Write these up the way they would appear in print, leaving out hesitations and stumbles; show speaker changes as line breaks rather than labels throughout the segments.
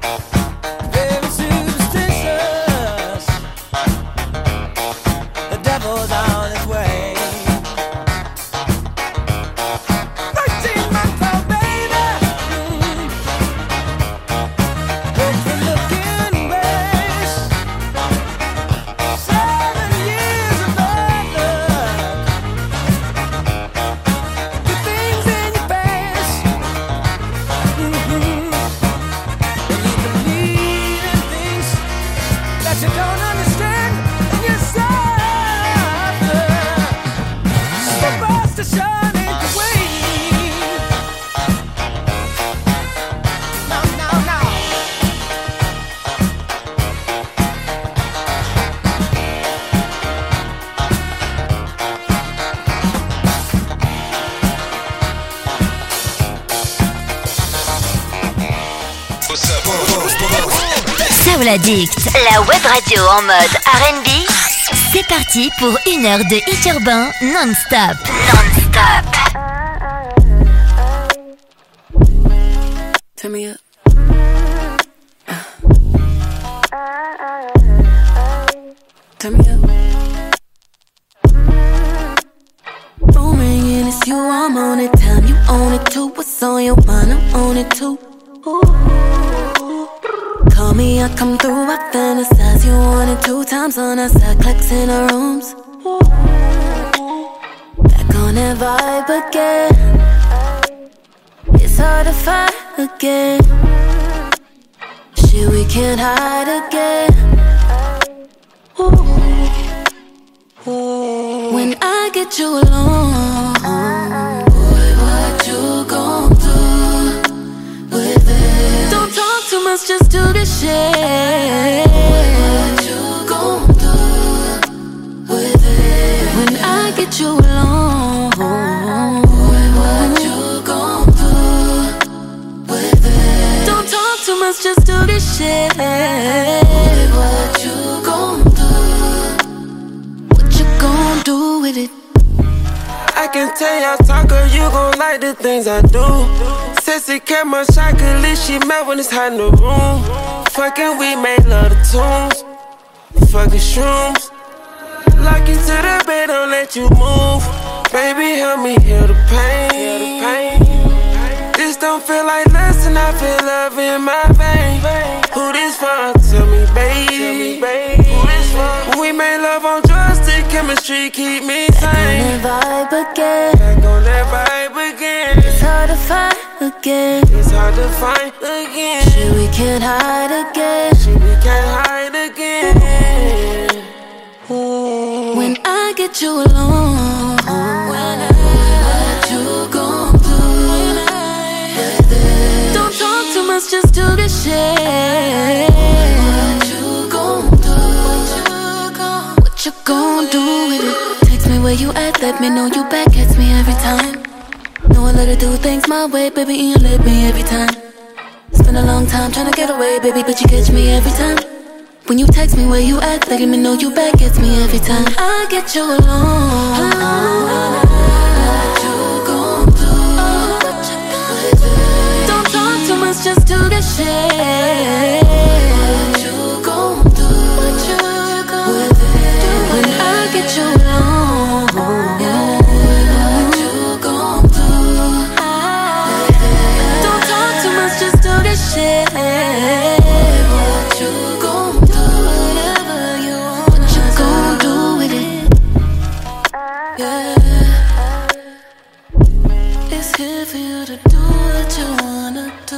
Very superstitious. The devil's on his way. 13 months old baby. With the look in grace. 7 years of bad luck. Good things in your face. And you believe in things that you don't understand, and you suffer. Superstition ain't the way. No, no, no.
Soul Addict, la web radio en mode R&B. C'est parti pour 1 heure de hit urbain non-stop. Non-stop.
Turn me up. Turn me up. Phone ringing, it's you, I'm on it. Time you own it too. What's on your mind? I'm on it too. Ooh. Call me, I come through. I fantasize. You want it 2 times on our side, clicks in our rooms. Ooh. Back on that vibe again. It's hard to fight again. Shit, we can't hide again. Ooh. When I get you alone, boy, what you gon' do with it? Don't talk too much, just do the shit. Boy, what you gon' do with it? When I get you alone, boy, what you gon' do with it? Don't talk too much, just do the shit. Boy, what you gon' do? Gon' do with it.
I can tell y'all talker, you gon' like the things I do. Sexy camera shot, could leave she mad when it's hot in the room. Fucking we make love the tunes. Fucking shrooms. Lock you to the bed, don't let you move. Baby, help me heal the pain. This don't feel like lust and I feel love in my vein. Who this for? Tell me, baby. Who this for? When we made love on drugs, the chemistry keep me sane.
Back on that vibe again.
Back on that vibe again.
It's hard to find again.
It's hard to find again.
Shit, we can't hide again.
Shit, we can't hide again.
When I get you alone, what you gon' do? Don't talk too much, just do the shit. What you gon' do? What you gon' do with it? Text me where you at, let me know you back. Gets me every time. Know I let her do things my way, baby, and you let me every time. It's been a long time trying to get away, baby, but you catch me every time. When you text me where you at, letting me know you back, gets me every time. I get you alone. What you gon' do? Don't talk too much, just do the shit. What you gon' do? When I get you alone, what you gon' do? Don't talk too much, just do the shit. What you gon' do? It's here for you to do what you wanna do.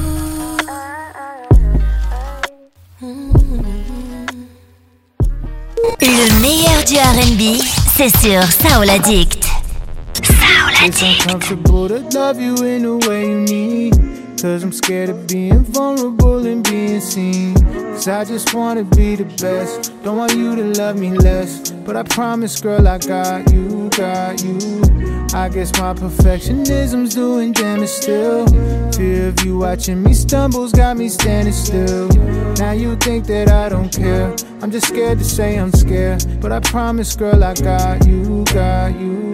Le meilleur du R&B, c'est sur Soul Addict. Soul Addict.
It's uncomfortable to love you in the way you need. Cause I'm scared of being vulnerable and being seen. Cause I just wanna be the best. Don't want you to love me less. But I promise, girl, I got you, got you. I guess my perfectionism's doing damage still. Fear of you watching me stumbles got me standing still. Now you think that I don't care. I'm just scared to say I'm scared. But I promise, girl, I got you, got you.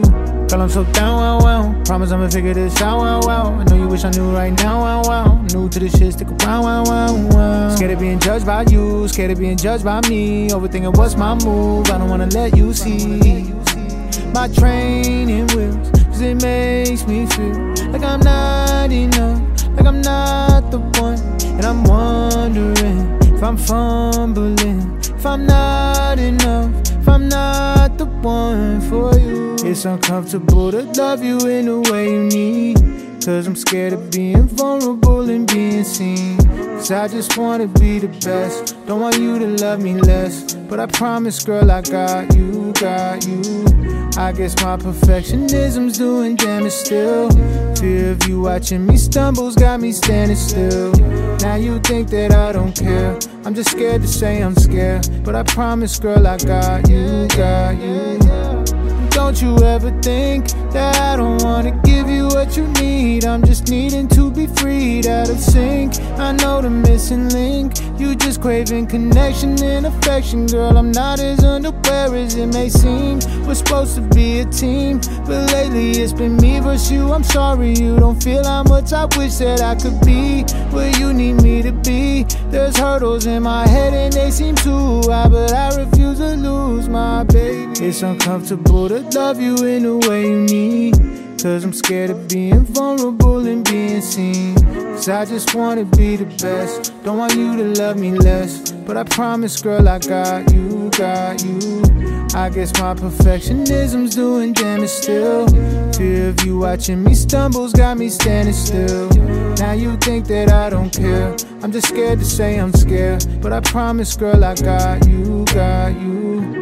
Girl, I'm so down, wow, wow. Promise I'ma figure this out, wow, wow. I know you wish I knew right now, wow, wow. New to this shit, stick around, wow, wow, wow. Scared of being judged by you, scared of being judged by me. Overthinking what's my move, I don't wanna let you see my training wheels, cause it makes me feel like I'm not enough, like I'm not the one. And I'm wondering if I'm fumbling, if I'm not enough, if I'm not the one for you. It's uncomfortable to love you in the way you need, cause I'm scared of being vulnerable and being seen. Cause I just wanna be the best, don't want you to love me less. But I promise, girl, I got you, got you. I guess my perfectionism's doing damage still. Fear of you watching me stumbles got me standing still. Now you think that I don't care, I'm just scared to say I'm scared. But I promise, girl, I got you, got you. Don't you ever think that I don't wanna give you what you need. I'm just needing to be freed out of sync. I know the missing link, you just craving connection and affection. Girl, I'm not as unaware as it may seem. We're supposed to be a team, but lately it's been me versus you. I'm sorry you don't feel how much I wish that I could be where you need me to be. There's hurdles in my head and they seem too high, but I refuse to lose my baby. It's uncomfortable to love you in the way you need, cause I'm scared of being vulnerable and being seen. Cause I just wanna be the best, don't want you to love me less. But I promise, girl, I got you, got you. I guess my perfectionism's doing damage still. Fear of you watching me stumbles got me standing still. Now you think that I don't care, I'm just scared to say I'm scared. But I promise, girl, I got you, got you.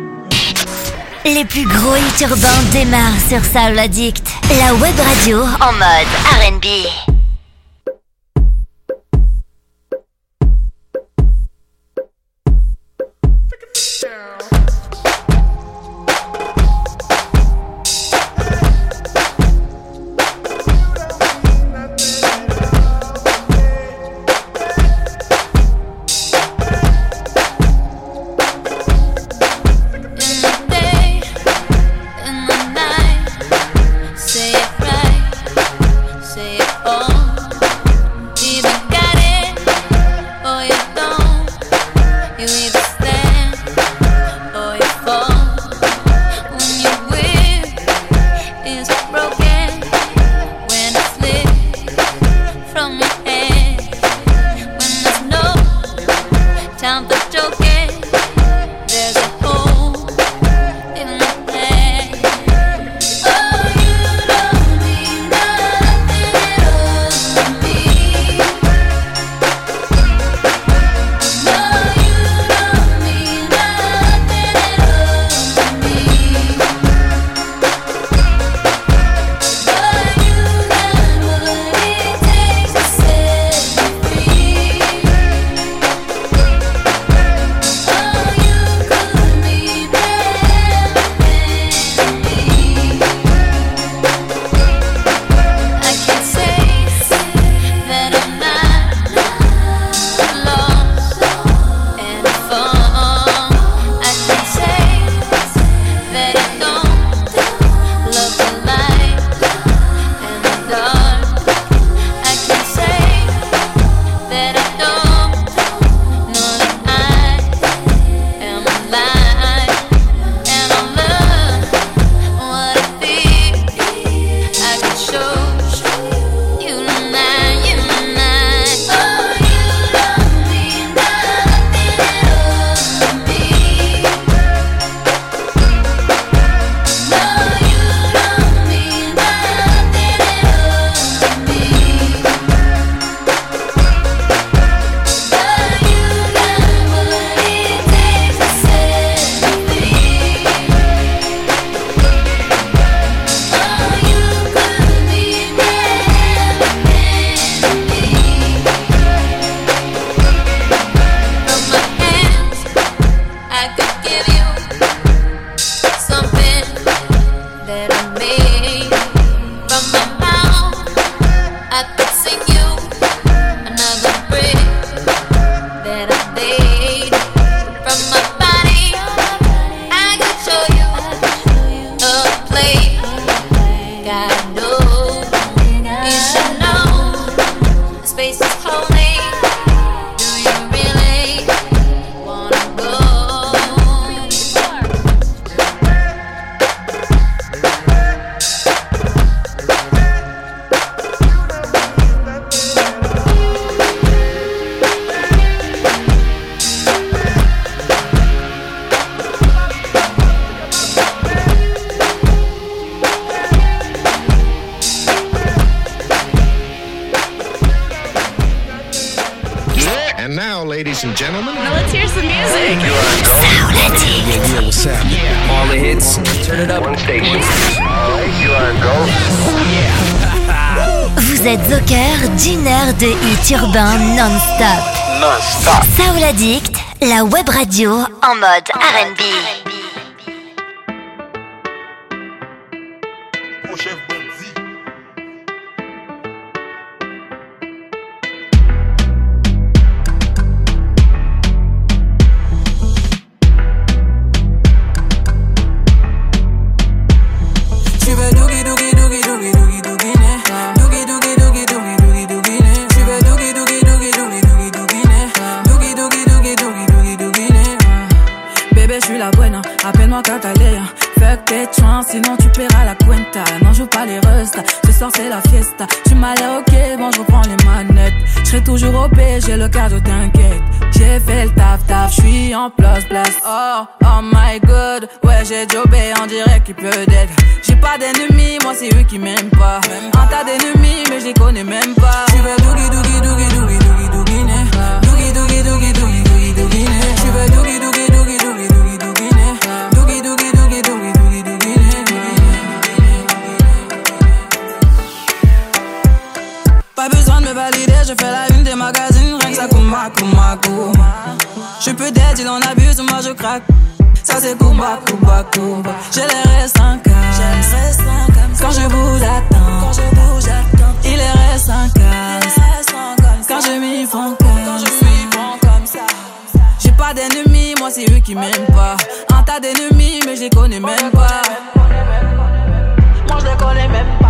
Les plus gros hits urbains démarrent sur Soul Addict, la web radio en mode R&B.
Say it right, say it all.
And now, ladies and gentlemen,
Now let's hear some music.
yeah, what's happening?
All the hits, turn it up.
One station. You are go.
Vous êtes au cœur d'une heure de hits urbains non-stop.
Non-stop.
Soul Addict, la web radio en mode R&B.
Sinon tu paieras la cuenta. Non, joue pas les restas. Ce soir c'est la fiesta. Tu m'as l'air ok, bon je reprends les manettes. J'serai toujours OP, j'ai le cardio, t'inquiète. J'ai fait le taf, j'suis en place. Oh my god, ouais j'ai jobé, on dirait qu'il pleut d'aide. J'ai pas d'ennemis, moi c'est eux qui m'aiment pas. Un tas d'ennemis, mais je les connais même pas. Tu veux doogie doogie doogie doogie doogie doogie né. Doogie doogie doogie doogie doogie doogie né. Tu veux doogie doogie doogie doogie doogie doogie né. Doogie doogie doogie doogie doogie doogie né. Pas besoin de me valider, je fais la une des magazines, rien que ça kouma. Je peux d'être, il en abuse, moi je craque. Ça c'est kouma. J'ai les restes en calme. Quand je bouge, attends. Il est reste en calme. Quand je m'y font comme ça. J'ai pas d'ennemis, moi c'est eux qui m'aiment pas. Un tas d'ennemis, mais je les connais même pas. Moi je les connais même pas.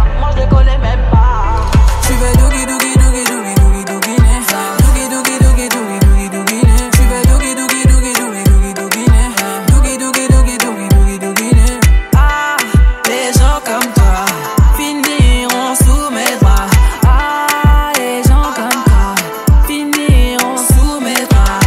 Tu veux doogie doogie doogie doogie doogie doogie né. Doogie doogie doogie doogie doogie doogie né. Tu veux doogie doogie doogie doogie doogie doogie né. Doogie doogie doogie doogie doogie doogie né. Ah, les gens comme toi finiront sous mes bras. Ah, les gens comme toi finiront sous mes bras.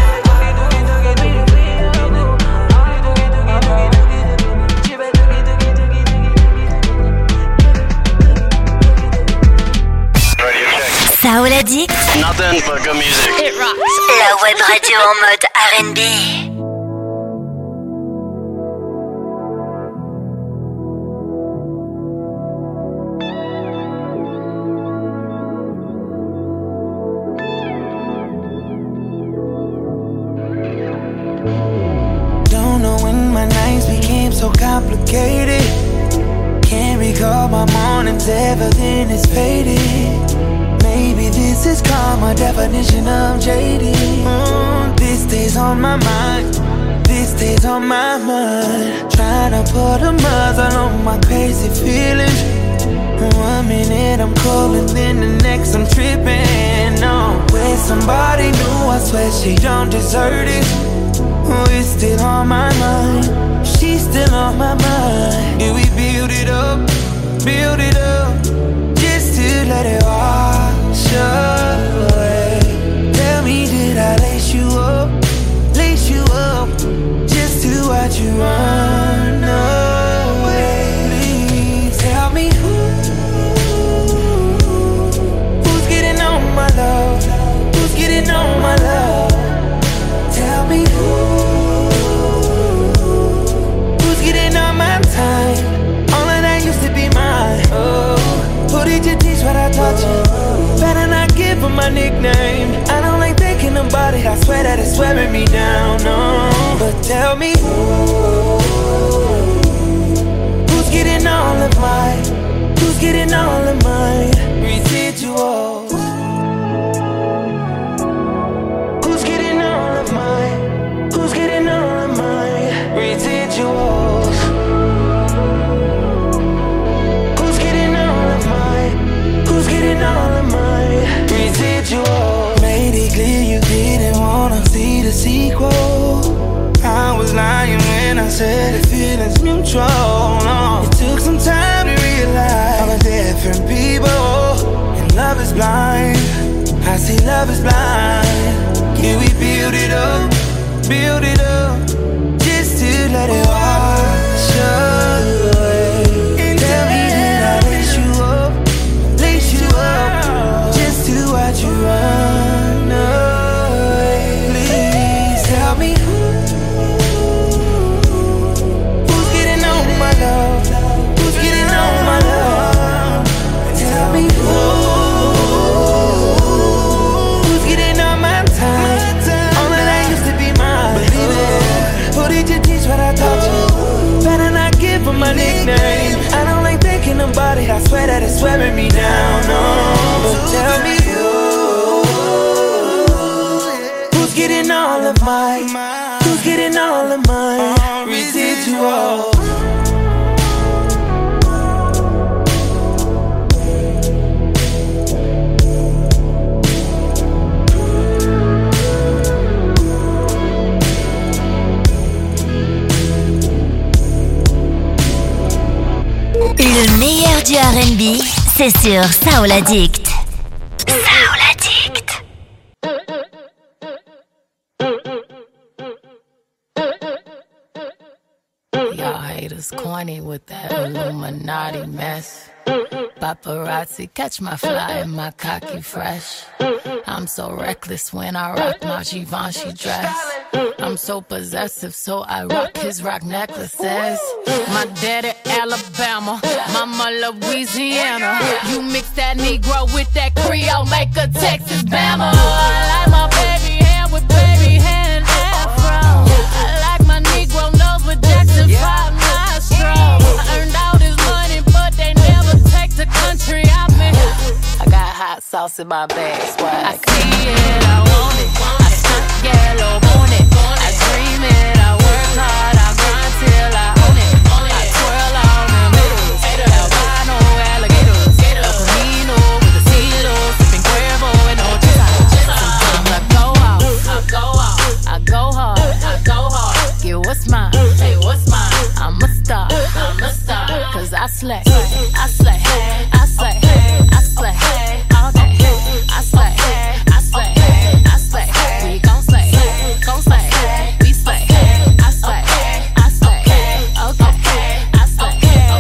Soul Addict,
Nothing but good music.
It rocks.
la web radio en mode R&B.
Don't know when my nights became so complicated. Can't recall my mornings ever, then it's faded. Maybe this is karma, definition of JD. This stays on my mind. This stays on my mind. Trying to put a muzzle on my crazy feelings. 1 minute I'm cold and then the next I'm tripping. No, with somebody new, I swear she don't deserve it. It's still on my mind. She's still on my mind. Yeah, we build it up, just to let it wash away. Tell me, did I lace you up, just to watch you run away? Please tell me who's getting on my love, who's getting on my love. Tell me who's getting on my time. All of that used to be mine. Oh, who did you teach what I taught you? Better not give her my nickname. I don't like thinking about it. I swear that it's wearing me down. No, but tell me who's getting all of mine? Who's getting all of mine? Residuals. Who's getting all of mine? Who's getting all of mine? Residuals. Who's getting all of mine? Who's getting all of mine? Residuals. Made it clear you didn't wanna see the sequel. I was lying when I said the feeling's mutual. No, it took some time to realize I'm a different people, and love is blind. I see love is blind. Yeah, we build it up, just to let it wash away. Tell me, did I lace you up, just to watch you run away? about it, I swear that it's wearing me down. No, but tell me who's getting all of mine? Who's getting all of mine? Residual.
Le meilleur du R&B, c'est sur Soul Addict. Soul Addict.
Y'all haters corny with that Illuminati mess. Paparazzi catch my fly and my cocky fresh. I'm so reckless when I rock my Givenchy dress. I'm so possessive, so I rock his rock necklaces. My daddy Alabama, mama Louisiana. You mix that Negro with that Creole, make a Texas Bama. I like my baby hair with baby hair and afro. I like my Negro nose with Jackson 5 nostrils. I earned all this money, but they never take the country out me. I got hot sauce in my bag, swag. I see it, I want it. I stunt yellow on it. I dream it, I work hard, I grind till I own it. I twirl on them hitters, albino alligators, El Camino with the CeeLo, sipping Cuervo and Ocho. Sometimes I go out, I go hard, get what's mine, hey what's mine. I'm a star, cause I slay, I slay, I slay, I slay, all day, I slay, I slay, I slay, we gon' slay, we slay, I slay, okay, I slay,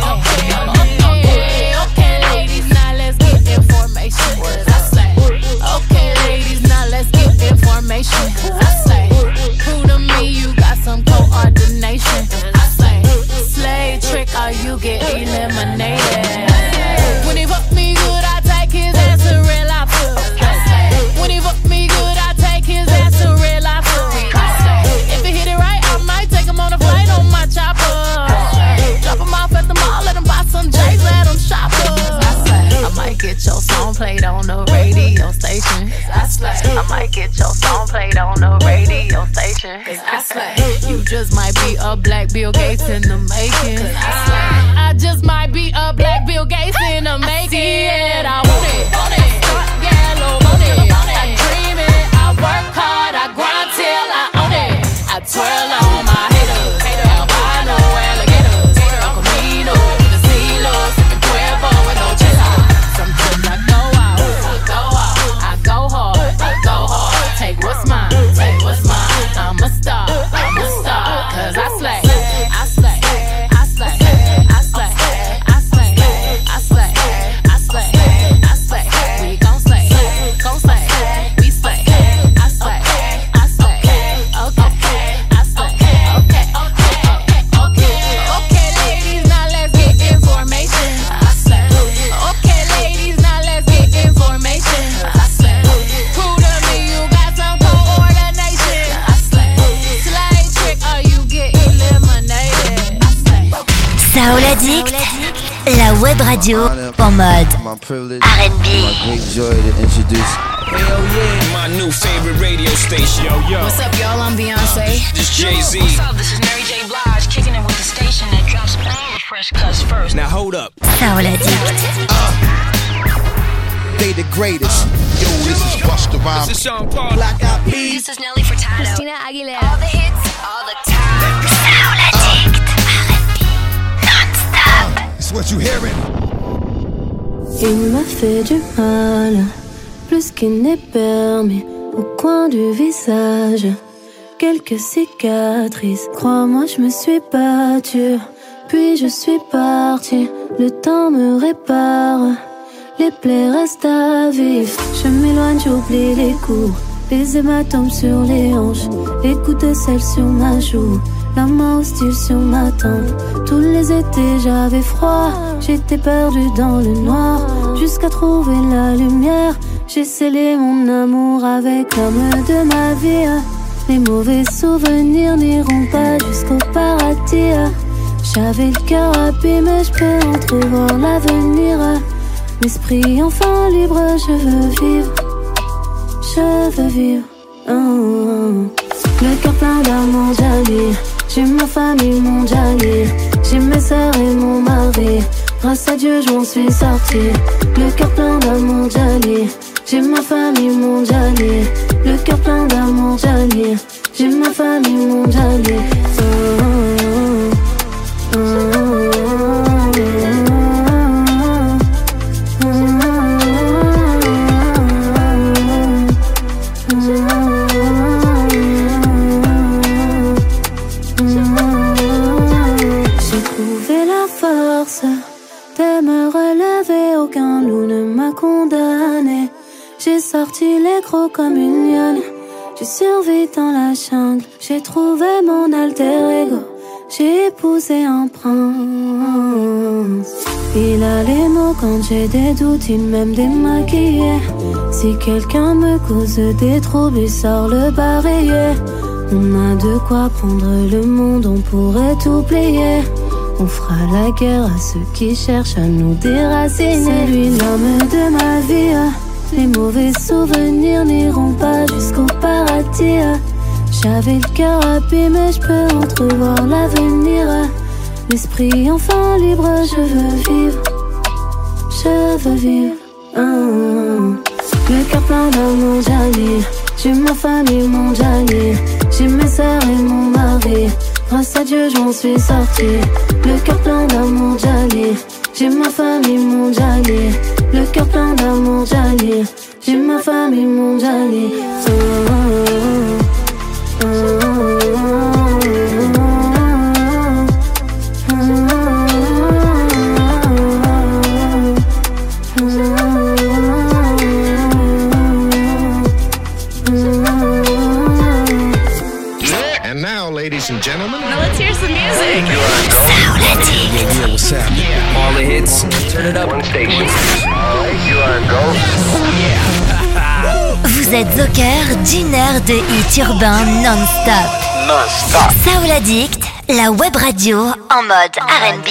okay, ladies, now let's get information, cause I slay, okay, ladies, now let's get information, cause I slay, prove to me you got some coordination, I slay, slay trick or you get eliminated. When he fuck me good, I take his ass to real life. When he fuck me good, I take his ass to real life. If he hit it right, I might take him on a flight on my chopper. Drop him off at the mall, let him buy some J's, let him shop up. I might get your song played on the radio station. I might get your song played on the radio station. You just might be a black Bill Gates in the making. I just might be a black Bill Gates in the making. I want it, yellow, want it. I dream it, I work hard, I grind till I own it. I twirl on my haters, albino alligators, El Camino with the CeeLo, sipping Cuervo and Ocho. Sometimes I go out, I go hard, take what's mine, I'm a star, cause I slay, I slay, I slay, I slay, I slay, I slay, I slay, I slay, we gon' slay, we slay, I slay, okay, I slay, okay, ladies, now let's get information, I slay, okay, ladies, now let's get information, I slay, prove to me you got some coordination, I slay, slay trick or you get eliminated, I slay.
Soul Addict, la web radio en mode
My privilege,
R&B.
my great joy to introduce.
Hell yeah, my new favorite radio station. Yo.
What's up, y'all? I'm Beyonce.
This Jay-Z.
What's up? This is Mary J. Blige, kicking it with the station that drops all the fresh cuts first.
Now hold up.
Soul Addict.
They the greatest. Yo, this is Busta Rhymes.
This is Sean Paul.
Black Eyed Peas.
This is Nelly Furtado.
Christina Aguilera.
All the hits, all the time.
Soul Addict. R&B non-stop.
It's what you hearing.
Il m'a fait du mal, plus qu'il n'est permis, au coin du visage. Quelques cicatrices, crois-moi, je me suis battue. Puis je suis partie, le temps me répare. Les plaies restent à vif, je m'éloigne, j'oublie les coups. Les hématomes sur les hanches, les gouttes de sel sur ma joue. La main hostile sur ma tempe. Tous les étés j'avais froid, j'étais perdue dans le noir. Jusqu'à trouver la lumière, j'ai scellé mon amour avec l'homme de ma vie. Les mauvais souvenirs n'iront pas jusqu'au paradis. J'avais le cœur abîmé, je peux entrevoir l'avenir. L'esprit enfin libre, je veux vivre. Je veux vivre. Le cœur plein d'amour, Jali. J'ai ma famille, mon Jali. J'ai mes sœurs et mon mari. Grâce à Dieu, je m'en suis sortie. Le cœur plein d'amour, Jali. J'ai ma famille, mon Jali. Le cœur plein d'amour, Jali. J'ai ma famille, mon Jali. J'ai trouvé la force de me relever, aucun loup ne m'a condamné. J'ai sorti les crocs comme une lionne. J'ai survécu dans la jungle. J'ai trouvé mon alter ego. J'ai épousé un prince. Il a les mots quand j'ai des doutes, il m'aime démaquiller. Si quelqu'un me cause des troubles, il sort le barillet. On a de quoi prendre le monde, on pourrait tout plier. On fera la guerre à ceux qui cherchent à nous déraciner. C'est lui l'homme de ma vie. Les mauvais souvenirs n'iront pas jusqu'au paradis. J'avais le cœur abîmé, je peux entrevoir l'avenir. L'esprit enfin libre, je veux vivre. Je veux vivre. Le cœur plein d'amour, Jali. J'ai ma famille, mon Jali. J'ai mes sœurs et mon mari. Grâce à Dieu, j'en suis sortie. Le cœur plein d'amour, Jali. J'ai ma famille, mon Jali. Le cœur plein d'amour, Jali. J'ai ma famille, mon Jali.
And now, ladies and gentlemen,
Now let's hear some music.
Yeah, what's happening? All the hits, turn it up. One station.
You are go.
Vous êtes au cœur d'une heure de hits urbains non-stop.
Non-stop.
Soul Addict, la web radio en mode R&B.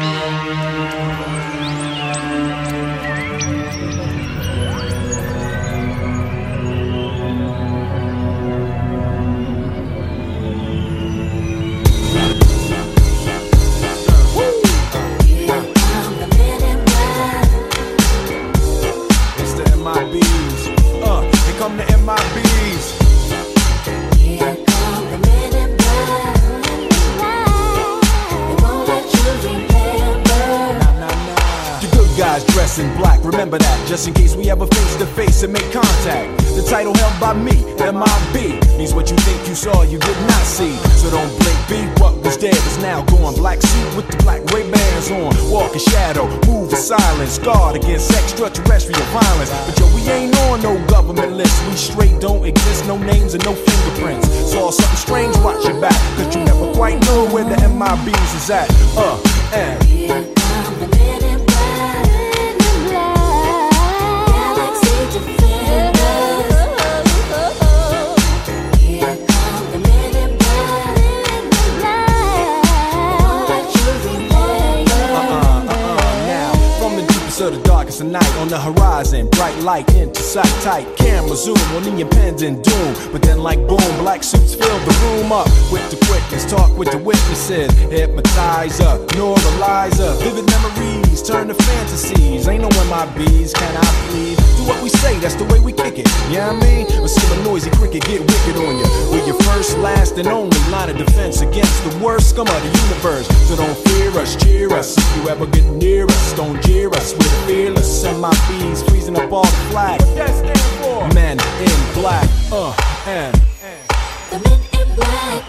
Come to MIBs.
Here come the men in black. They won't let you remember.
The good guys dress in black, remember that, just in case we ever face to face and make contact. The title held by me, MIB, means what you think you saw, you did not see. So don't blink, be what was dead is now gone. Black suit with the black Ray-Bans on, walk in shadow, move in silence, guard against extraterrestrial violence. But yo, we ain't on no government list, we straight don't exist, no names and no fingerprints. Saw something strange, watch your back, cause you never quite know where the MIBs is at. And
Here come the men in black. Galaxy defenders. Here come the men in black. They won't let you remember.
now, from the deepest of the darkest of night, on the horizon, bright light into sight tight. Camera zoom on the impending doom, but then like boom, black suits fill the room up with the quickness. Talk with the witnesses, hypnotizer, neuralizer, vivid memories turn to fantasies. Ain't no MIBs, can I please? Do what we say, that's the way we kick it. You know what I mean? Or see a noisy cricket get wicked on you. We're your first, last, and only line of defense against the worst scum of the universe. So don't fear us, cheer us. If you ever get near us, don't jeer us. We're the fearless MIBs, freezing up all the flag. What that stand for? Men in black, and
The men in black.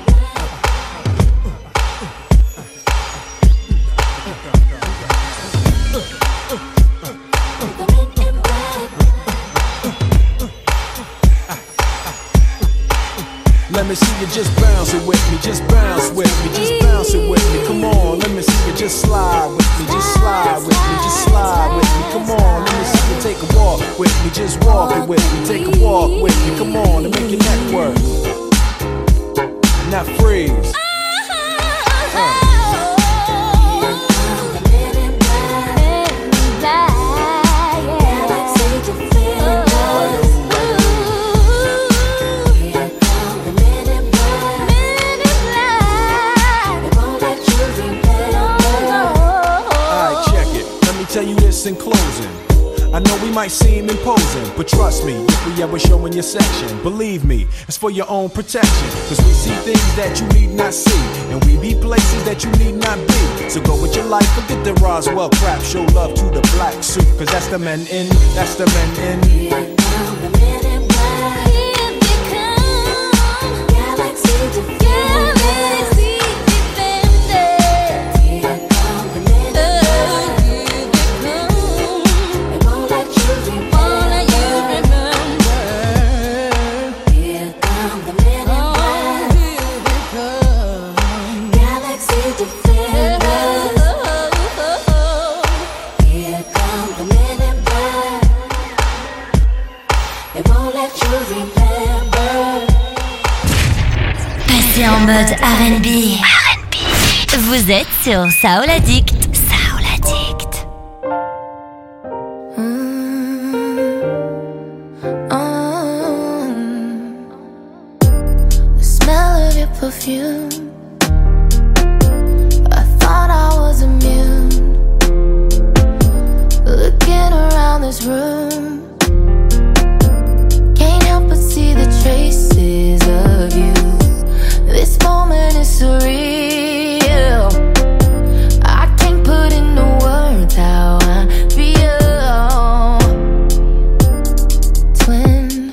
let me see you just bounce it with me, just bounce with me, just bounce it with me. Come on, let me see you just slide with me, just slide with me, just slide with me. Come on, let me see you take a walk with me, just walk it with me, take a walk with me. Come on, and make your neck work. Now freeze. this in closing. I know we might seem imposing, but trust me, if we ever show in your section, believe me, it's for your own protection. Cause we see things that you need not see, and we be places that you need not be. So go with your life, forget the Roswell crap, show love to the black suit, cause that's the men in, that's the men in.
Here come the men in black. Here they come. Galaxy defenders. Galaxy defenders. Here come the men in black.
Passez en mode R&B. Vous êtes sur Soul Addict. Soul Addict.
The smell of your perfume. I thought I was immune. Looking around this room, can't help but see the traces of you. This moment is surreal. I can't put into words how I feel. Twin,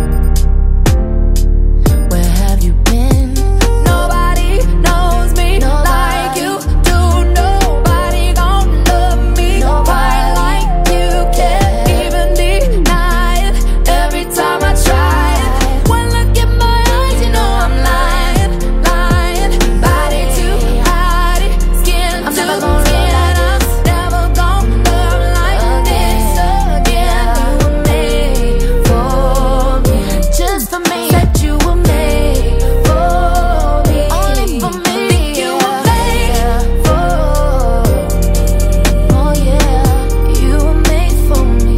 where have you been? Nobody knows me like you do. Nobody gon' love me quite like you. Can't even deny it every time I try it. One look in my eyes, you know I'm lying, lying. Body to body, skin to skin. I'm never gonna love like this again. You were made for me, just for me. Said you were made for me, only for me. Think you were made for me. Oh yeah, you were made for me.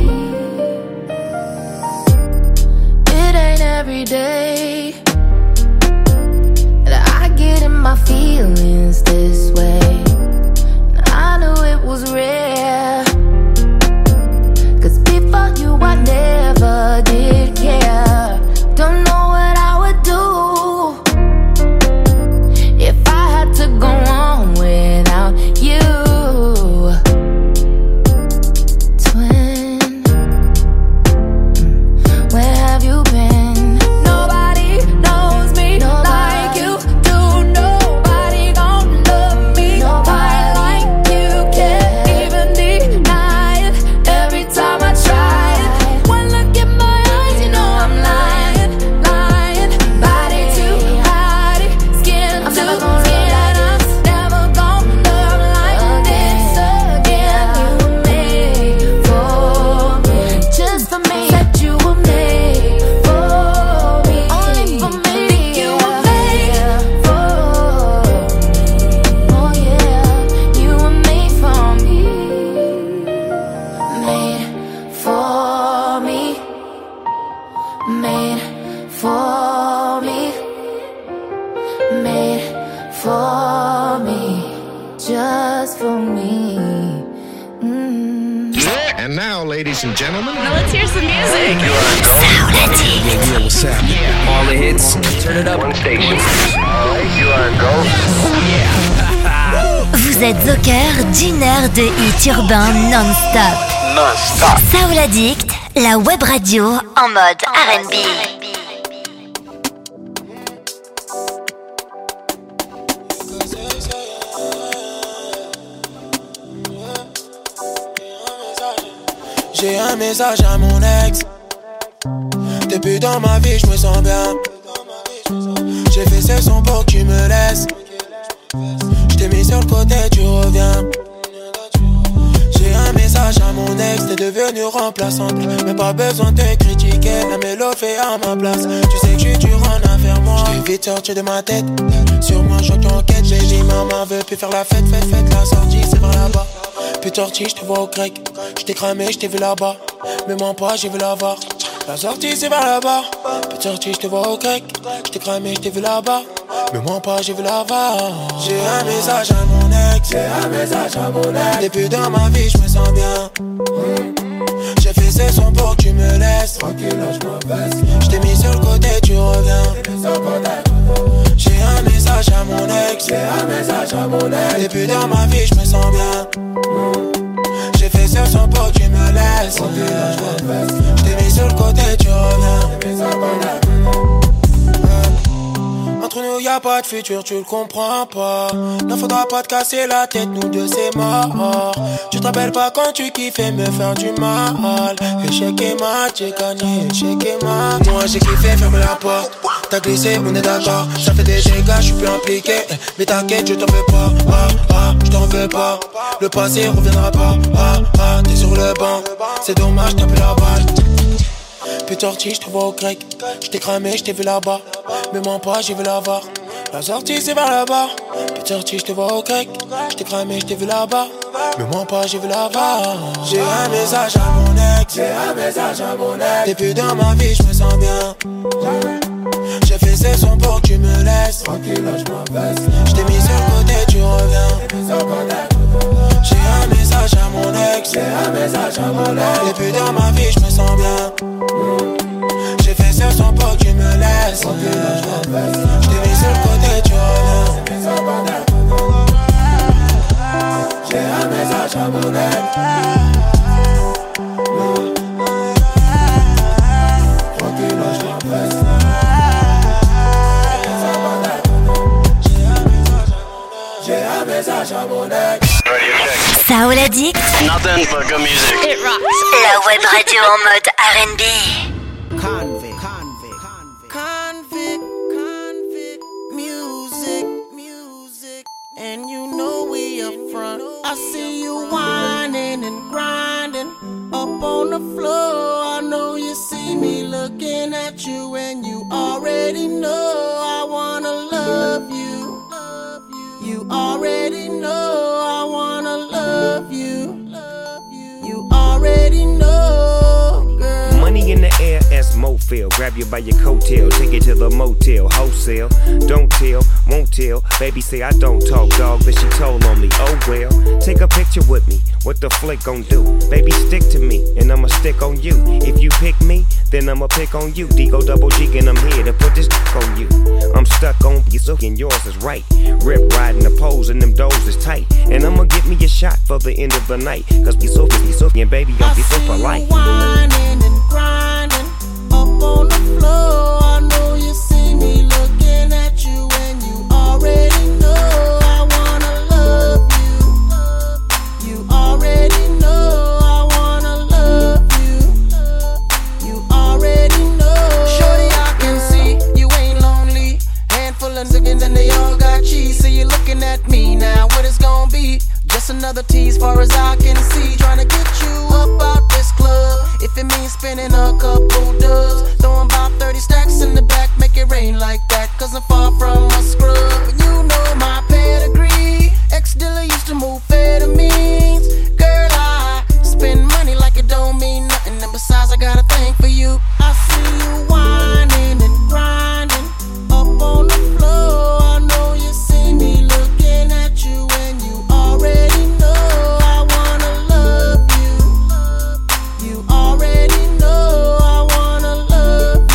It ain't every day that I get in my feelings this way. I knew it was rare, cause before you I never did care. Don't know what I would do if I had to go on without you. Twin, where have you been? Nobody knows me like you do. Nobody gon' love me quite like you. Can't even deny it every time I try it. One look in my eyes, you know I'm lying, lying. Body to body, skin to skin. I'm never gonna love like this again. You were made for me, just for me. Said you were made for me, only for me. Think you were made for me. Oh yeah, you were made for me. Made for me. Made for me. Made for me, just for me.
And now, ladies and gentlemen,
Now let's hear some music.
Yeah, what's happening? All the hits, turn it up.
One station. Alright, you are go.
Vous êtes au cœur d'une heure de hits urbains non-stop.
Non-stop.
Soul Addict, la web radio en mode R&B.
J'ai un message à mon ex. T'es plus dans ma vie, je me sens bien. J'ai fait ce son pour que tu me laisses. J't'ai mis sur le côté, tu reviens. J'ai un message à mon ex. T'es devenue remplaçante, mais pas besoin de te critiquer. La mélodie fait à ma place. Tu sais que je suis dur en affaire, moi. J't'ai vite sorti de ma tête. Sur moi, je t'enquête. Baby, maman veut plus faire la fête. Fête, la sortie, c'est vers là-bas. Plus torti, j'te vois au grec. J't'ai cramé, j't'ai vu là-bas. Mais moi pas, j'ai vu la voir. La sortie c'est vers là-bas. Petite sortie, je te vois au crack. Je t'ai cramé, je t'ai vu là-bas. Mais moi pas, j'ai vu là-bas. J'ai un message à mon ex. J'ai un message à mon ex. Depuis dans ma vie, je me sens bien. J'ai fait ces sons pour que tu me laisses. Tranquille, là, je m'abaisse. Je t'ai mis sur le côté, tu reviens. J'ai un message à mon ex. J'ai un message à mon ex. Depuis dans ma vie, je me sens bien. J'ai fait ce son pour que tu me laisses. Je t'ai mis sur le côté, tu reviens. Entre nous y'a pas de futur, tu le comprends pas. Ne faudra pas te casser la tête, nous deux c'est mort. Tu te rappelles pas quand tu kiffais me faire du mal. Échec et mat, j'ai gagné, échec et mat. Moi j'ai kiffé, ferme la porte. T'as glissé, on est d'accord. Ça fait des dégâts, je suis plus impliqué. Mais t'inquiète, je t'en veux pas. Je t'en veux pas. Le passé reviendra pas. T'es sur le banc. C'est dommage, t'as plus la balle. Puis sortie, je te vois au grec. Je t'ai cramé, je t'ai vu là-bas. Mais mens pas, j'ai vu là-bas. La sortie, c'est vers là-bas. Puis sortie, je te vois au grec. Je t'ai cramé, je t'ai vu là-bas. Mais mens pas, j'ai vu là-bas. J'ai un message à mon ex. J'ai un message à mon ex. Depuis dans ma vie, je me sens bien. J'ai fait ces sons pour que tu me laisses. Tranquille, là, je m'abaisse. Je t'ai mis sur le côté, tu reviens. J'ai un message à mon ex. J'ai un message à mon ex. Depuis dans ma vie, je me sens bien. J'ai fait ce son pour que tu me laisses. Je t'ai mis sur le côté, tu reviens. J'ai un message à mon ex. Tranquille, là, je m'abaisse. J'ai un message à mon ex.
Saoul Addict.
Nothing but good music.
It rocks. La web radio en mode R&B.
Convict, music, and you know we up front. I see you whining and grinding up on the floor. I know you see me looking at you, and you already know I wanna love you. You already know I wanna love you. You already know, girl.
Money in the air as Mofil. Grab you by your coattail, take you to the motel, wholesale. Don't tell, won't tell. Baby say I don't talk, dog, but she told on me. Oh well, take a picture with me. What the flick gon' do? Baby, stick to me, and I'ma stick on you. If you pick me, then I'ma pick on you. D-Go double G, and I'm here to put this on you. I'm stuck on you, and yours is right. Rip riding the poles, and them doors is tight. And I'ma get me a shot for the end of the night. Cause be so, and baby, I'll be so polite.
Whining and grinding up on the floor. I know you see me looking at you, and you already know I wanna love you. You already know I wanna love you. You already know. Shorty, I can see you ain't lonely. Handful of niggas and they all got cheese. So you're looking at me now. What it's gonna be? Just another tease, far as I can see. Trying to get you up out this club. If it means spending a couple dubs, throwing about 30 stacks in the back, make it rain like that. Cause I'm far from a scrub. And you know my pedigree. Ex-dealer used to move amphetamines. Girl, I spend money like it don't mean nothing. And besides, I got a thing for you. I see you whining and grinding up on the floor. I know you see me looking at you, and you already know I wanna love you. You already know I wanna love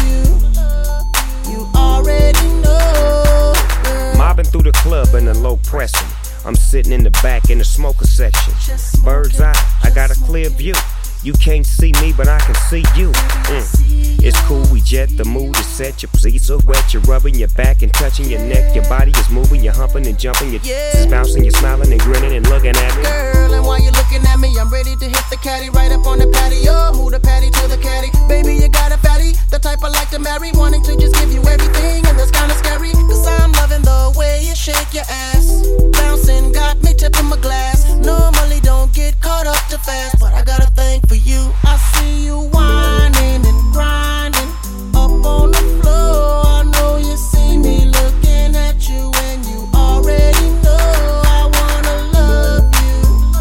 you. You already know, girl.
Mobbing through the club in a low pressing. I'm sitting in the back in the smoker section. Bird's eye, I got a clear view. You can't see me, but I can see you. It's cool, we jet, the mood is set. Your pleats are wet, you're rubbing your back and touching your neck. Your body is moving, you're humping and jumping. Your is bouncing, you're smiling and grinning and looking at me.
Girl, and while you're looking at me, I'm ready to hit the caddy right up on the patio. Move the patty to the caddy. Baby, you got a fatty, the type I like to marry. Wanting to just give you everything, and that's kinda scary. Cause I'm loving the way you shake your ass. Bouncing, got me tipping my glass. Normally don't get caught up too fast, but I got a thing for you. I see you whining and grinding up on the floor. I know you see me looking at you, and you already know I wanna love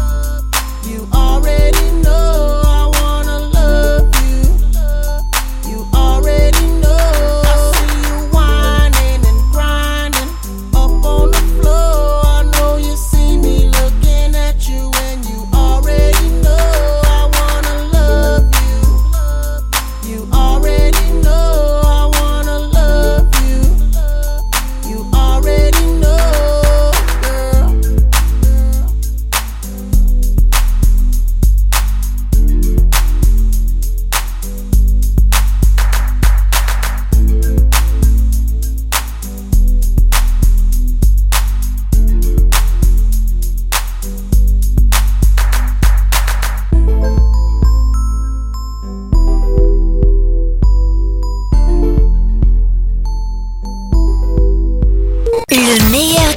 you. You already know I wanna love you.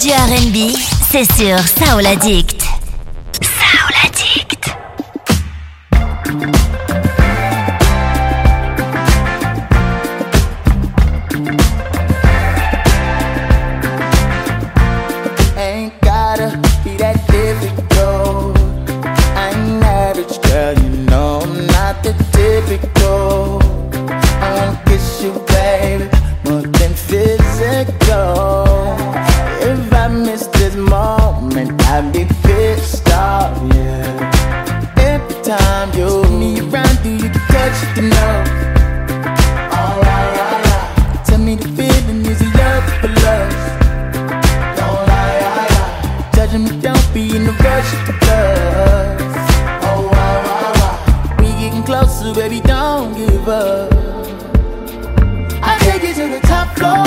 du R&B, c'est sur Soul Addict. Soul Addict.
Ain't gotta be that difficult. I'm average, girl, you know I'm not the typical. I wanna kiss you, baby, more than physical. If I miss this moment, I'd be pissed off, yeah. Every time you me around, do you get touched enough? Alright, alright. Tell me the feeling, is it love for love? Don't lie, judging me, don't be in the rush to love. Oh, wow. We getting closer, baby, don't give up. I take you to the top floor.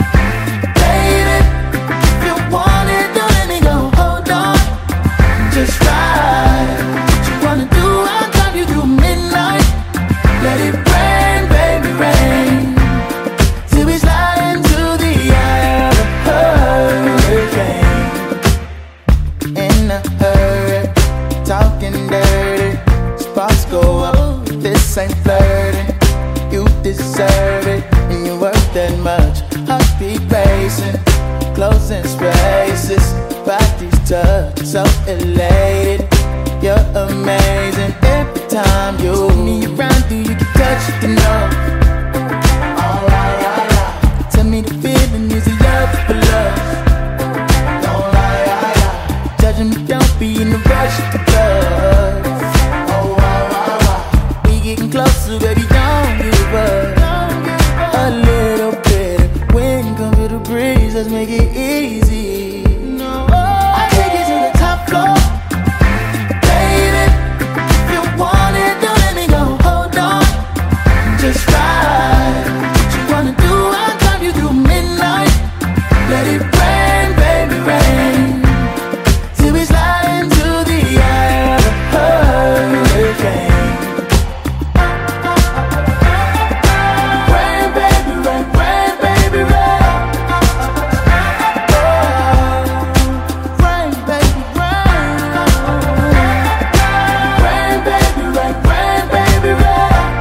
Just ride. What you wanna do? I'll drive you through midnight. Let it rain, baby, rain. Till we slide into the eye of a hurricane. In a hurry, talking dirty. Sparks go up, this ain't flirting. You deserve it, and you're worth that much. Heartbeat racing, closing spaces. Body's touch, so elated. You're amazing. Every time you me around, do you get touched enough? Alright, alright. Tell me the feeling, is it love for love? Don't lie, judging me, don't be in the rush to love. Oh, wow. We getting closer, baby, don't give up. A little bit of wind come through the breeze, let's make it easy. Just ride. What you wanna do? I'll drive you through midnight. Let it rain, baby, rain. Till we slide into the eye of a hurricane. Rain, baby, rain, rain, baby, rain. Oh, rain, baby, rain. Rain, baby, rain, rain, baby, rain.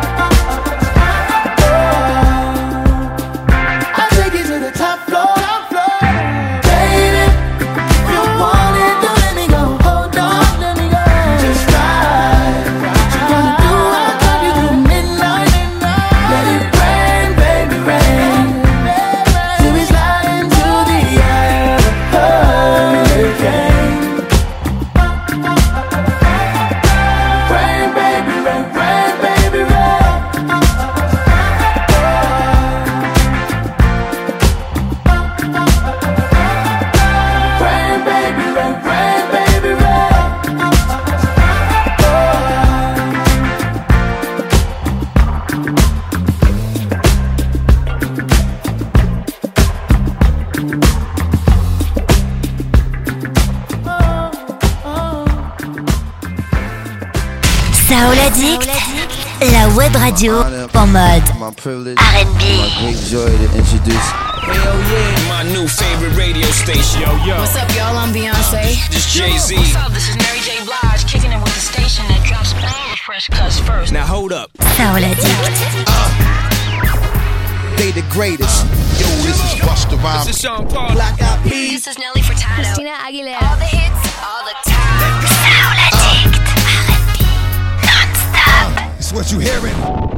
Soul Addict, la web radio en mode R&B.
Great joy to introduce.
Hell yeah, my new favorite radio station. Yo.
What's up, y'all? I'm Beyonce.
This Jay-Z.
What's up? This is Mary J. Blige, kicking it with the station that drops all the fresh cuts first.
Now hold up.
Soul Addict.
They the greatest. Yo, this is Busta Rhymes.
This is Sean Paul.
Black Eyed Peas.
This is Nelly Furtado.
Christina Aguilera.
All the hits, all the time.
Soul Addict. R&B. Non-stop.
It's what you hearing.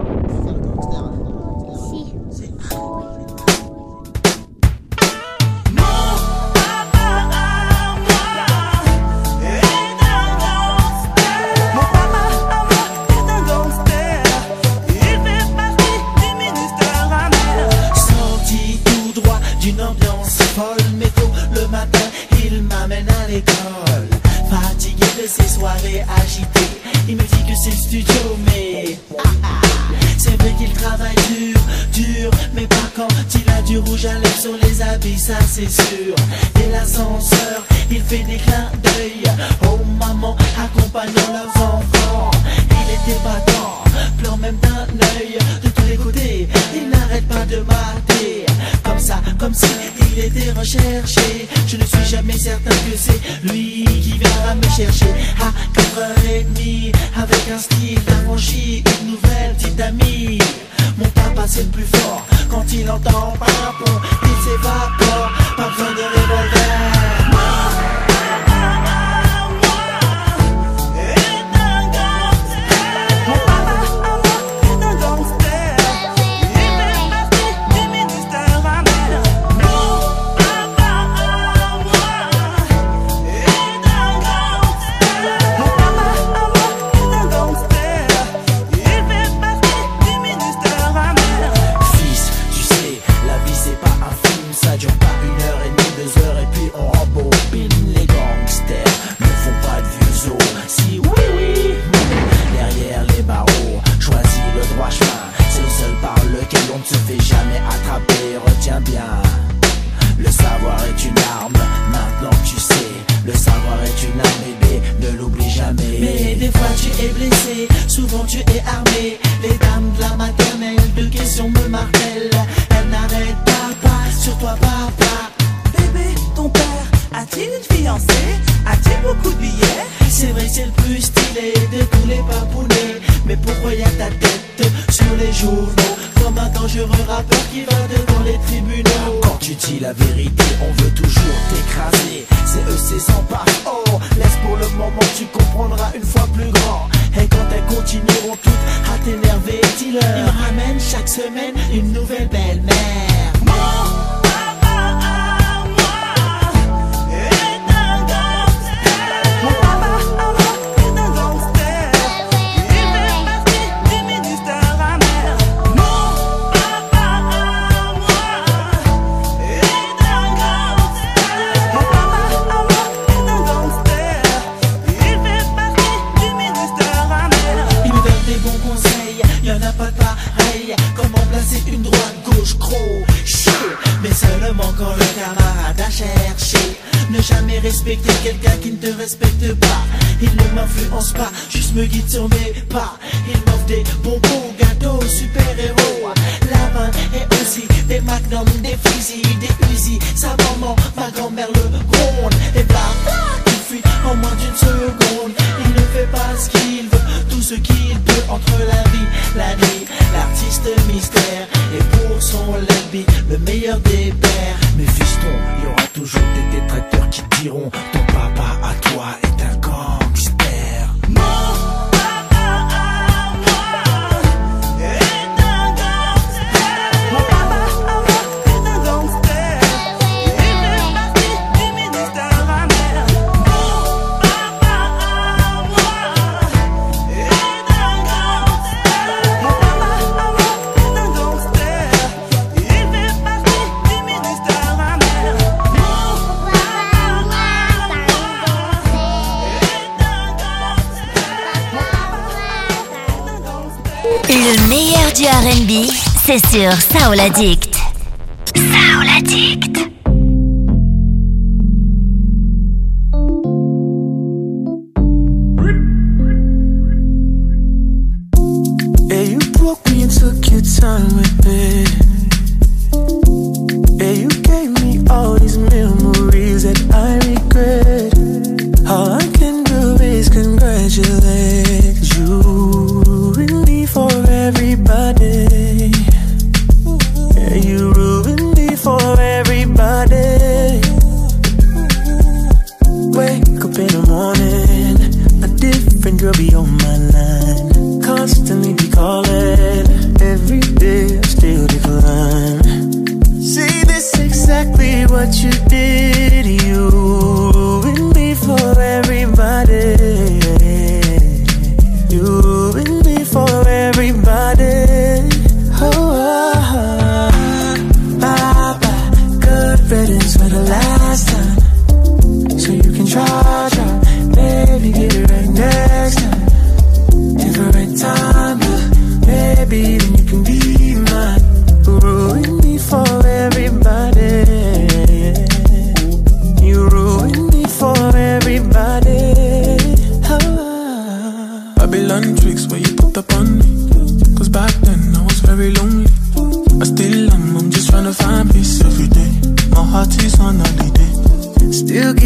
D'une ambiance folle, mais tôt le matin, il m'amène à l'école. Fatigué de ces soirées agitées, il me dit que c'est le studio, mais c'est vrai qu'il travaille dur, mais pas quand il a du rouge à lèvres sur les habits, ça c'est sûr. Dès l'ascenseur, il fait des clins d'œil aux mamans accompagnant leurs enfants. Il était battant, pleure même d'un œil de tous les côtés, il n'arrête pas de mater. Comme ça, comme si il qu'il était recherché. Je ne suis jamais certain que c'est lui qui viendra me chercher à 4h30 avec un style d'affranchi, une nouvelle petite amie. Mon papa c'est le plus fort quand il entend papon, il s'évapore, pas besoin de revolver.
Du R&B, c'est sur Soul Addict. Soul Addict.
Yeah, you broke me and took your time with me. Yeah, you gave me all these memories that I regret. All I can do is congratulate you and me for everybody. Yeah, you ruined me for everybody. Wake up in the morning, a different girl be on my line. Constantly be calling, every day I still decline. See, this exactly what you did. You ruined me for everybody. You ruined me for everybody. Bye-bye, good riddance for the last time. So you can try, maybe get it right next time. Different time, maybe then you can be mine. Ruin me for everybody.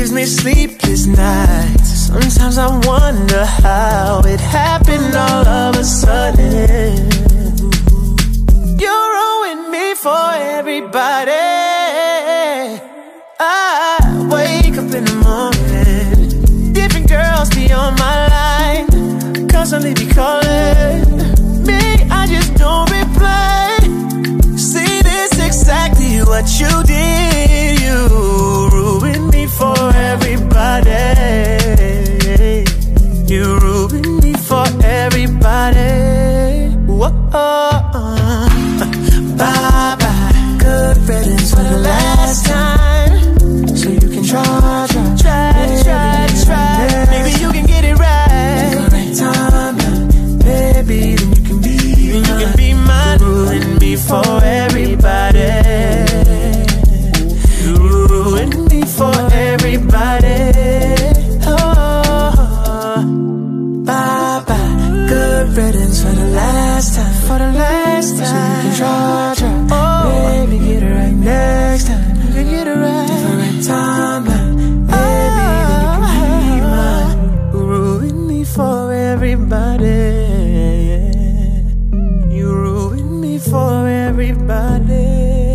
gives me sleepless nights. Sometimes I wonder how it happened all of a sudden. You ruined me for everybody. I wake up in the morning, different girls be on my line, constantly be calling me, I just don't reply. See, this exactly what you did. You ruined me for everybody. You ruined me for everybody. Whoa. Bye bye, good riddance for the last time. So you can try. Maybe you can get it right. The right time, baby, then you can be mine. You ruined me for everybody. You ruined me for everybody. Oh, bye bye, good riddance for the last time. For the last time, so you can try. Oh, baby, get it right next time. You can get it right. Different time, baby, then you can be mine. You ruined me for everybody. You ruined me for everybody.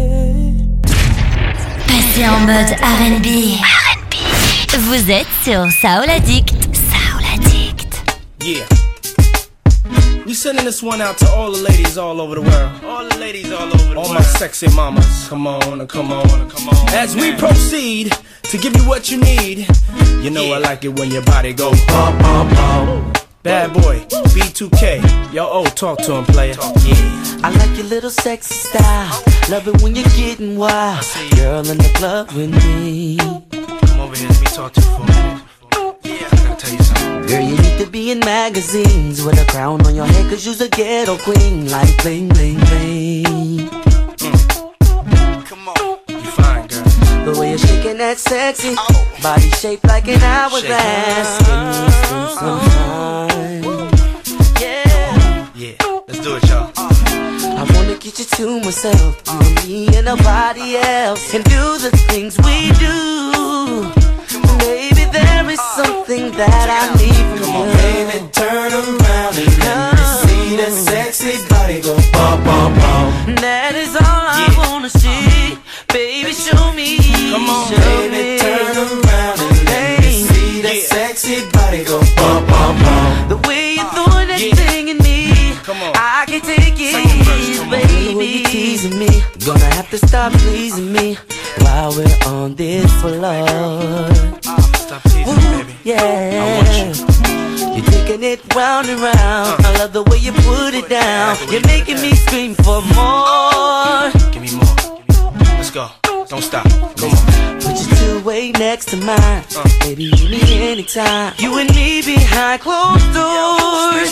Passez en mode R&B. Vous êtes sur Soul Addict. Soul Addict.
Yeah. We sending this one out to all the ladies all over the world. All the ladies all over the world. All my sexy mamas. Come on, come on, come on. As we proceed to give you what you need. You know I like it when your body go bum, bum, bum. Bad boy, B2K. Yo, talk to him, player.
Yeah. I like your little sexy style. Love it when you're getting wild. Girl in the club with me.
Come over here, let me talk to you for a minute. Yeah, I gotta tell you something.
Girl, you need to be in magazines with a crown on your head, cause you's a ghetto queen. Like bling, bling, bling.
Come on, you fine, girl.
The way you're shaking that sexy body shaped like an hourglass. Give me some time.
Yeah, let's do it, y'all.
I wanna get you to myself, you and me and nobody else, and do the things we do. Baby, there is something that I need from you.
Come on, baby, turn around and let me see that sexy body go bum, bum, bum.
That is all I wanna see. Baby, show me.
Come on, baby, turn around and let me see that sexy body go bum, bum, bum.
The way you're throwing that thing in me, I can take it, baby. The way you're teasing me, gonna have to stop pleasing me while we're on this floor.
Stop teasing me, baby.
Yeah,
I want you.
You're taking it round and round. I love the way you put it down. You're making me scream for more.
Give me more. Let's go. Don't stop. Come on.
Put your two-way next to mine. Baby, you need anytime. You and me behind closed doors.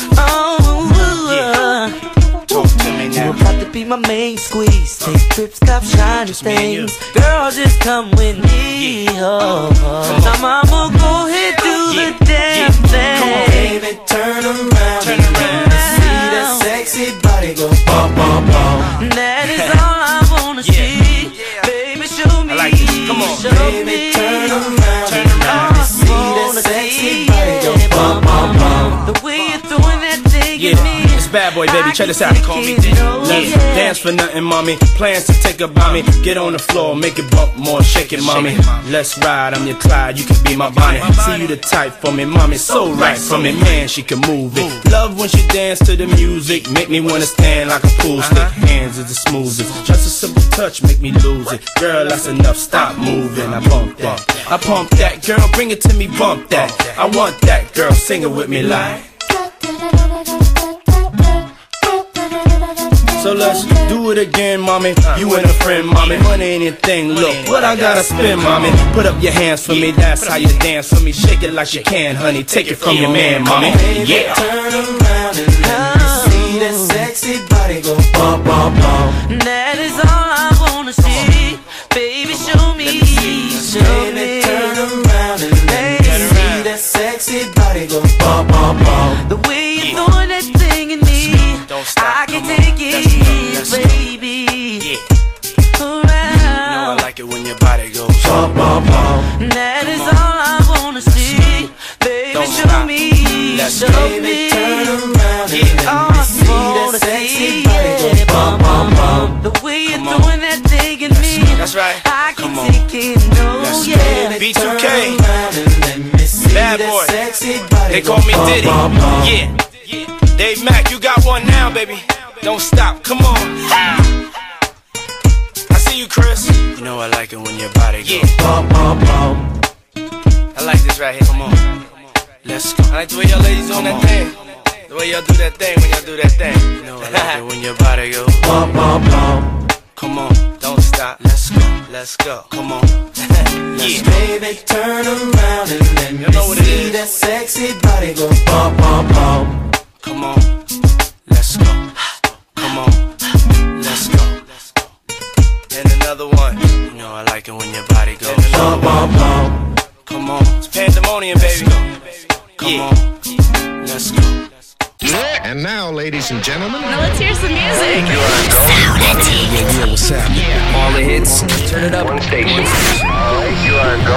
Talk to me now.
You about to be my main squeeze. Take trips, stop shining things. Girl, just come with me. Now, mama, go ahead, do the damn thing.
Come on, baby, turn around. Turn around. See that sexy body go bum, bum, bum.
That is all I wanna see. Baby, show me.
I like this. Come on,
baby, turn around. Turn around. See that sexy body go bum, bum, bum.
The way you're throwing that thing at me.
It's bad boy, baby. Check this out. Call me Let's dance for nothing, mommy. Plans to take about me. Get on the floor, make it bump more, shake it, mommy. Let's ride, I'm your Clyde, you can be my Bonnie. See you the type for me, mommy. So right for me, man, she can move it. Love when she dance to the music. Make me wanna stand like a pool stick. Hands is the smoothest. Just a simple touch, make me lose it. Girl, that's enough, stop moving. I bump that. I pump that, girl, bring it to me, bump that. I want that, girl, sing it with me like. So let's do it again, mommy. You and a friend, mommy. Money ain't a thing, look what I gotta spend, mommy. Put up your hands for me, that's how you dance for me. Shake it like you can, honey. Take it from your man, mommy. Yeah.
Turn around and let me see that sexy body go bum, bum, bum.
That is all I wanna see. Baby, show me.
Baby, turn around and let me see that sexy body go bum, bum, bum.
The way you're throwing that thing in me, I can take it, baby.
You know I like it when your body goes
bum, bum, bum.
That
I can take it, no, yeah.
B2K, bad boy, they call me Diddy, yeah. Dave Mack, you got one now, baby. Don't stop, come on. I see you, Chris. You know I like it when your body goes bum, bum, bum. I like this right here, come on. Let's go. I like the way y'all ladies on that thing. The way y'all do that thing when y'all do that thing. You know I like it when your body goes bum, bum, bum. Come on, don't stop. Let's go, come on.
Let's baby, turn around and let me see that sexy body go bum, bum, bum.
Come on, let's go. Come on, let's go. And another one. You know I like it when your body goes bum, bum, bum. Come on, it's pandemonium, baby. Come on, let's go.
And now, ladies and gentlemen,
now let's hear some music.
Yeah, what's happening? All the hits, turn it up.
One station. Alright, you are go.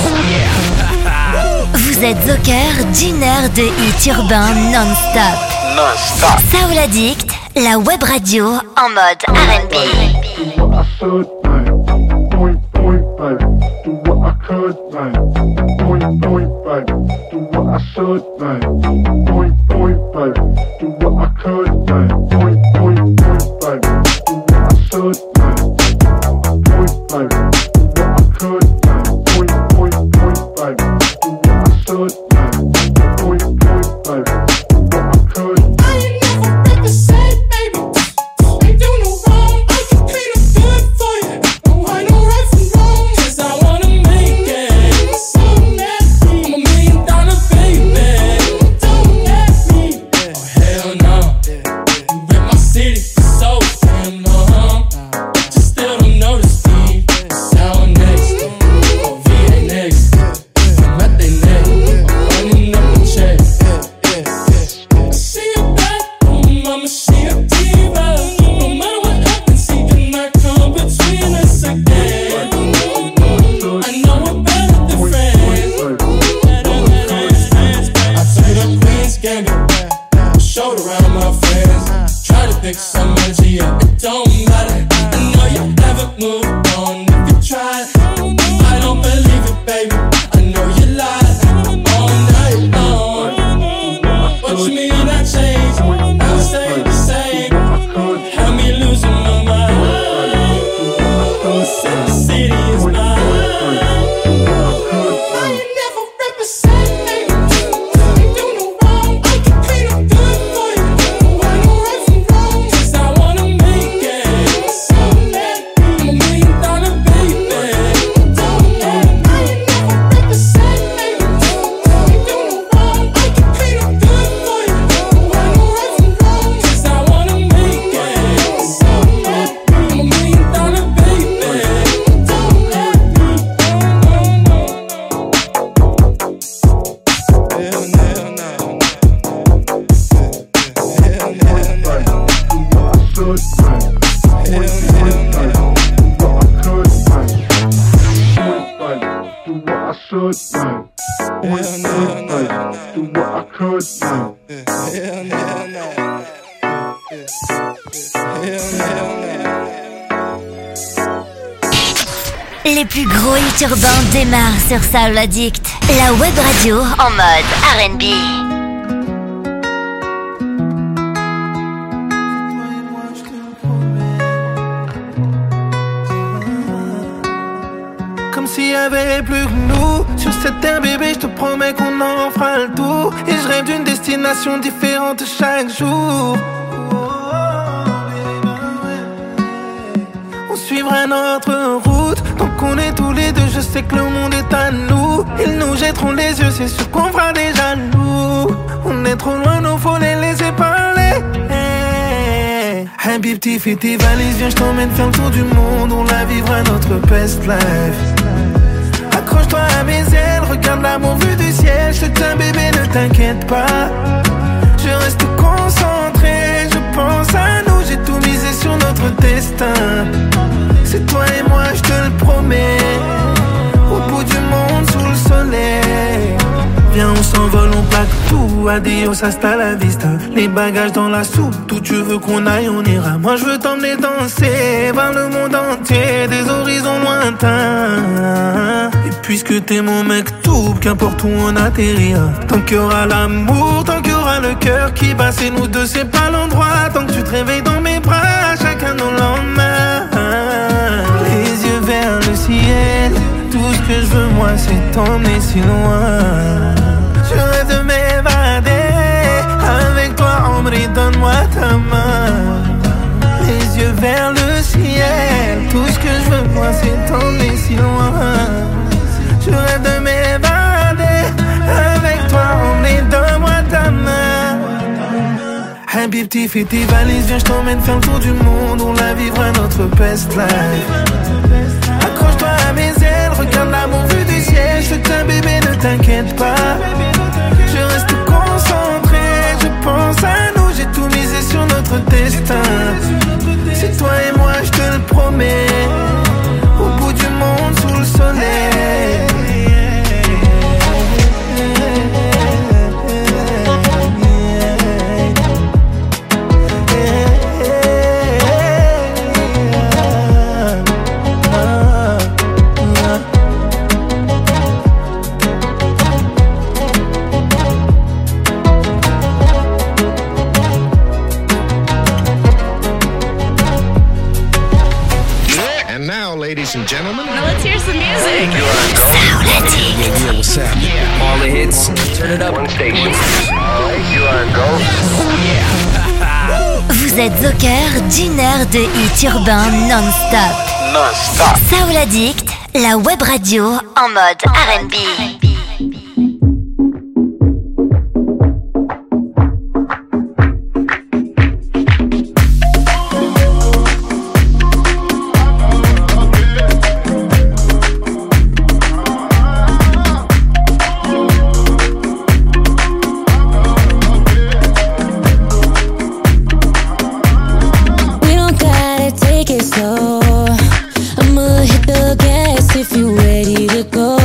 Vous êtes au cœur d'une heure de hits urbains non-stop.
Non-stop.
Soul Addict, la web radio en mode R&B. Les plus gros hits urbains démarrent sur Soul Addict, la web radio en mode R&B.
Comme s'il y avait plus que nous sur cette terre, bébé, je te promets qu'on en fera le tour. Et je rêve d'une destination différente chaque jour. On suivra notre route, tant qu'on est tous les deux, je sais que le monde est à nous. Ils nous jetteront les yeux, c'est sûr qu'on fera des jaloux. On est trop loin, nous faut les laisser parler. Habibti, fais tes valises, viens, je t'emmène faire le tour du monde. On la vivra notre best life. Accroche-toi à mes ailes, regarde l'amour vu du ciel. Je te tiens, bébé, ne t'inquiète pas. Je reste concentré, je pense à nous. J'ai tout misé sur notre destin. C'est toi et moi, je te le promets. Au bout du monde, sous le soleil. Viens, on s'envole, on plaque tout bisous, adios, hasta la vista. Les bagages dans la soupe, d'où tu veux qu'on aille, on ira. Moi je veux t'emmener danser vers le monde entier, des horizons lointains. Et puisque t'es mon mec tout, qu'importe où on atterrira. Tant qu'il y aura l'amour, tant qu'il y aura le cœur qui bat, c'est nous deux, c'est pas l'endroit. Tant que tu te réveilles dans mes bras, chacun nos lendemains. Les yeux vers le ciel, tout ce que je veux moi c'est t'emmener si loin. Je rêve de m'évader, avec toi ombre, donne-moi ta main. Les yeux vers le ciel, tout ce que je veux moi c'est t'emmener si loin. Je rêve de m'évader, avec toi ombre, donne-moi ta main. Habibti, fais tes valises, viens je t'emmène faire le tour du monde. On la vivra notre best life. Accroche-toi à mes ailes, regarde l'amour vu du ciel. Je t'aime bébé, ne t'inquiète pas. Je reste concentré, je pense à nous. J'ai tout misé sur notre destin. C'est toi et moi, je te le promets. Au bout du monde, sous le soleil.
Ladies and gentlemen,
now let's hear some music.
Yeah, what's happening? All the hits, turn it up.
One station. Alright, you are go.
Vous êtes au cœur d'une heure de hits urbains non-stop.
Non-stop.
Soul Addict, la web radio en mode R&B.
I'ma hit the gas if you ready to go.